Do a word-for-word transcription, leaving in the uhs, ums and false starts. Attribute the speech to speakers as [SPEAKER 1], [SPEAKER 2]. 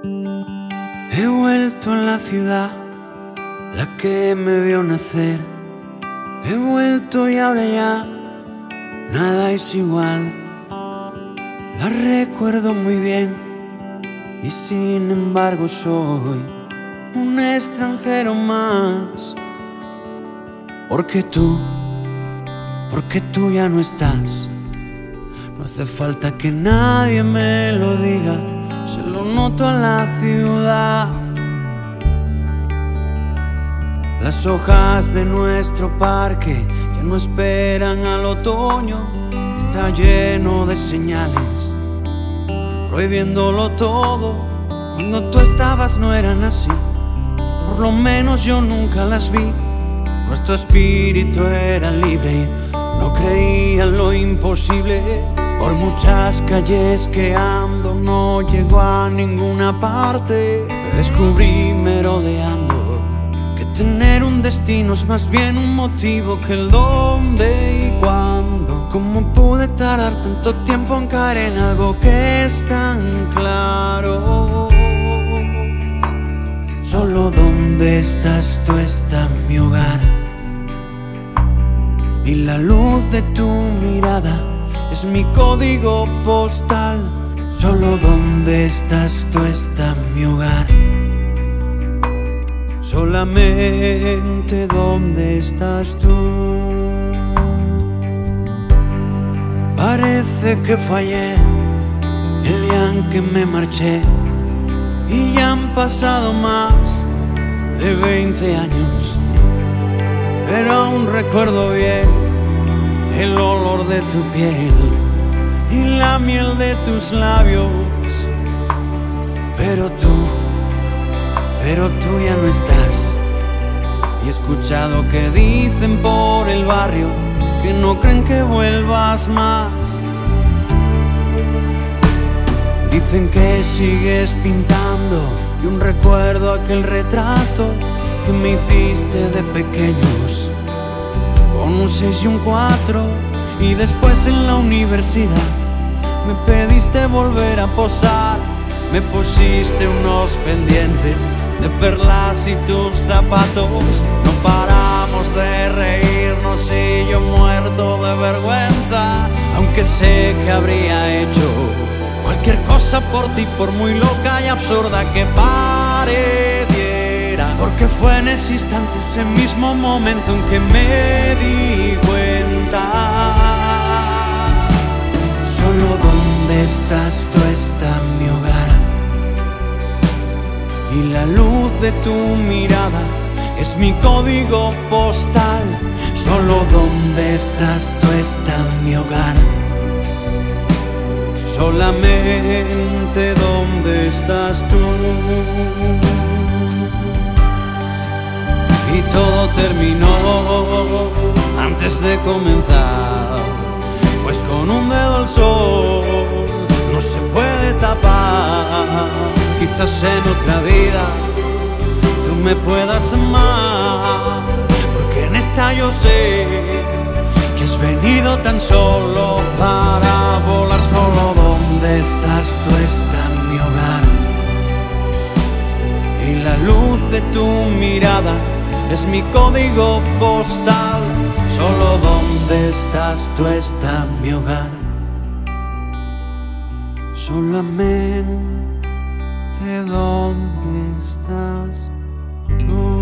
[SPEAKER 1] He vuelto a la ciudad, la que me vio nacer. He vuelto y ahora ya nada es igual. La recuerdo muy bien y sin embargo soy un extranjero más. Porque tú, porque tú ya no estás. No hace falta que nadie me lo diga, se lo noto a la ciudad. Las hojas de nuestro parque ya no esperan al otoño. Está lleno de señales prohibiéndolo todo. Cuando tú estabas no eran así, por lo menos yo nunca las vi. Nuestro espíritu era libre y no creía en lo imposible. Por muchas calles que ando no llego a ninguna parte. Descubrí merodeando que tener un destino es más bien un motivo que el dónde y cuándo. ¿Cómo pude tardar tanto tiempo en caer en algo que es tan claro? Solo donde estás tú está mi hogar, y la luz de tu mirada es mi código postal. Solo donde estás tú está mi hogar, solamente donde estás tú. Parece que fallé el día en que me marché, y ya han pasado más de veinte años, pero aún recuerdo bien el olor de tu piel y la miel de tus labios. Pero tú, pero tú ya no estás. Y he escuchado que dicen por el barrio que no creen que vuelvas más. Dicen que sigues pintando y un recuerdo aquel retrato que me hiciste de pequeños, con un seis y un cuatro. Y después en la universidad me pediste volver a posar. Me pusiste unos pendientes de perlas y tus zapatos. No paramos de reírnos y yo muerto de vergüenza, aunque sé que habría hecho cualquier cosa por ti, por muy loca y absurda que pareciera. Porque fue en ese instante, ese mismo momento en que me di cuenta. Solo donde estás tú está mi hogar, y la luz de tu mirada es mi código postal. Solo donde estás tú está mi hogar, solamente donde estás tú. Y todo terminó antes de comenzar, pues con un dedo al sol no se puede tapar. Quizás en otra vida tú me puedas amar, porque en esta yo sé que has venido tan solo para volar. Solo donde estás tú está mi hogar, y la luz de tu mirada es mi código postal. Solo donde estás tú está mi hogar, solamente donde estás tú.